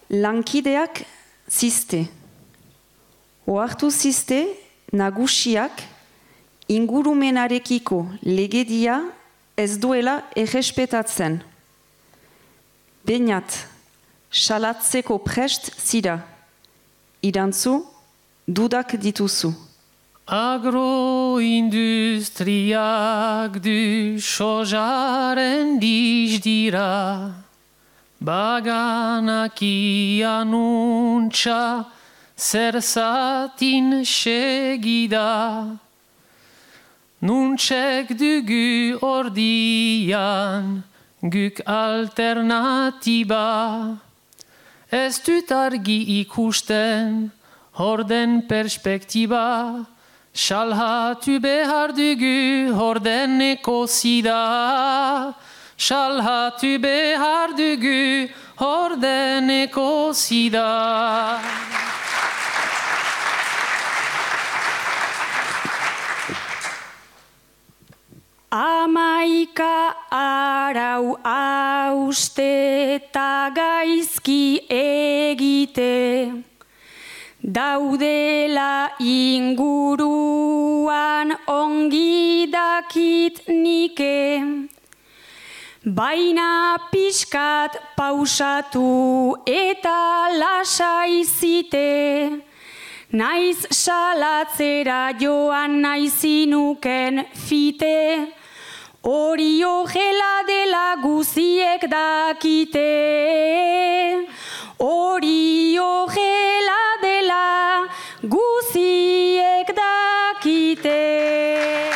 Lankideak ziste. Ohartu ziste nagusiak ingurumenarekiko legedia ez duela errespetatzen. Beñat, salatzeko prest zira. Irantzu, dudak dituzu. Agroindustriak du sojaren dizdira, baganakian untxa zerzatin segida. Nuntsek dugu ordian, guk alternatiba. Ez dut argi ikusten, horden perspektiba. Salhatu behar dugu horden ekosida. Salhatu behar dugu horden ekosida. Amaika arau hauste eta gaizki egite, daudela inguruan ongi dakit nike, baina pixkat pausatu eta lasai zite, naiz salatzera joan naizinuken fite, hori horrela dela guziek dakite. Hori horrela dela guziek dakite.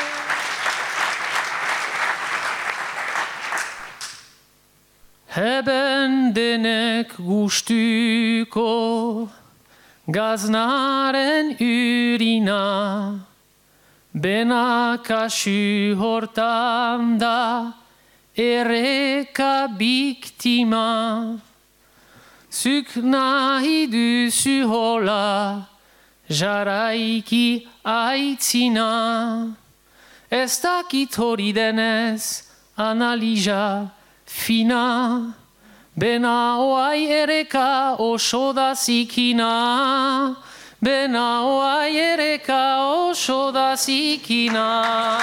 Heben denek gustuko gaznaren urina, bena kasu hortan da erreka biktima. Zuk nahi duzu hola, jaraiki aitzina. Ez dakit hori denez, analiza fina. Bena oai ereka oso da zikina. Bena oai ereka oso da zikina.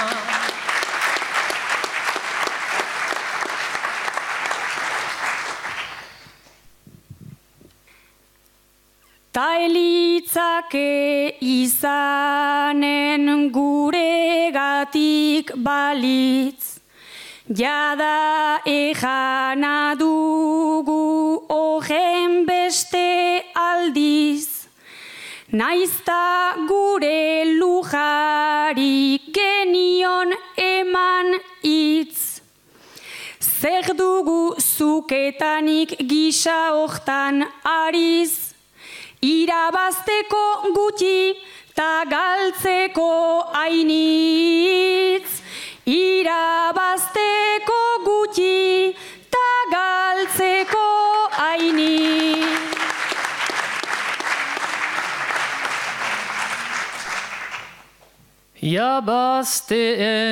Ta elitzake izanen guregatik balitz, jada ejana dugu horren beste aldiz, naizta gure lujari genion eman hitz. Zer dugu zuketanik gisa hortan ariz, irabazteko gutxi ta galtzeko ainitz. Irabazteko gutxi ta galtzeko ainitz. Jabazte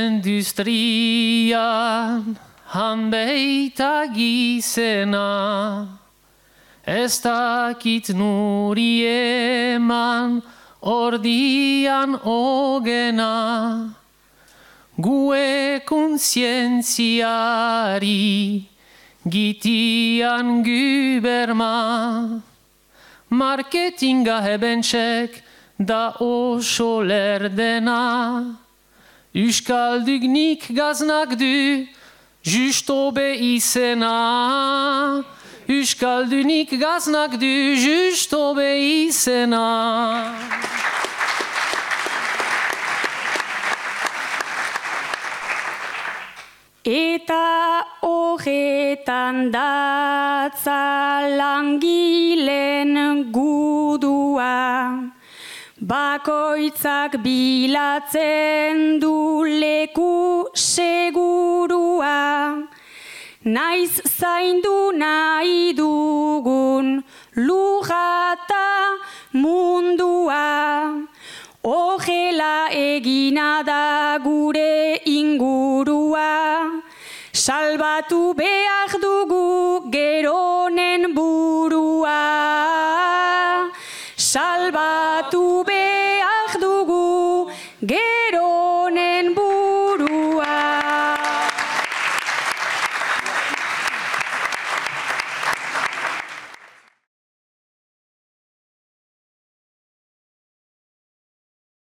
industrian hanbeita gizena, ez dakit nuri eman ordian ogena. Gue kontzientziari gitian guberma, marketinga hebentsek da oso lerdena. Euskaldugnik gaznak du, justo be izena. Euskaldunik gaznak du, justo be izena. Eta horretan datza langileen gudua, bakoitzak bilatzen du leku segurua, naiz zaindu nahi dugun lujata mundua. Horrela egina da gure ingurua, salbatu behar dugu geronen burua. Batu behar dugu,